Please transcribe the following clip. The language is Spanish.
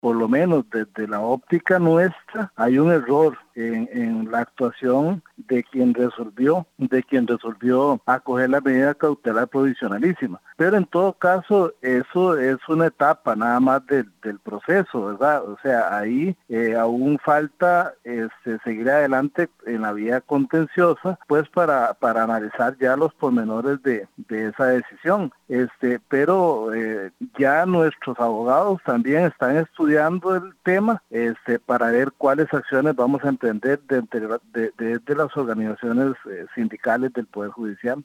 por lo menos desde la óptica nuestra, hay un error en la actuación de quien resolvió acoger la medida cautelar provisionalísima. Pero en todo caso, eso es una etapa nada más del proceso, ¿verdad? O sea, ahí aún falta seguir adelante en la vía contenciosa, pues para analizar ya los pormenores de esa decisión. Pero ya nuestros abogados también están estudiando el tema para ver cuáles acciones vamos a emprender desde las organizaciones sindicales del Poder Judicial.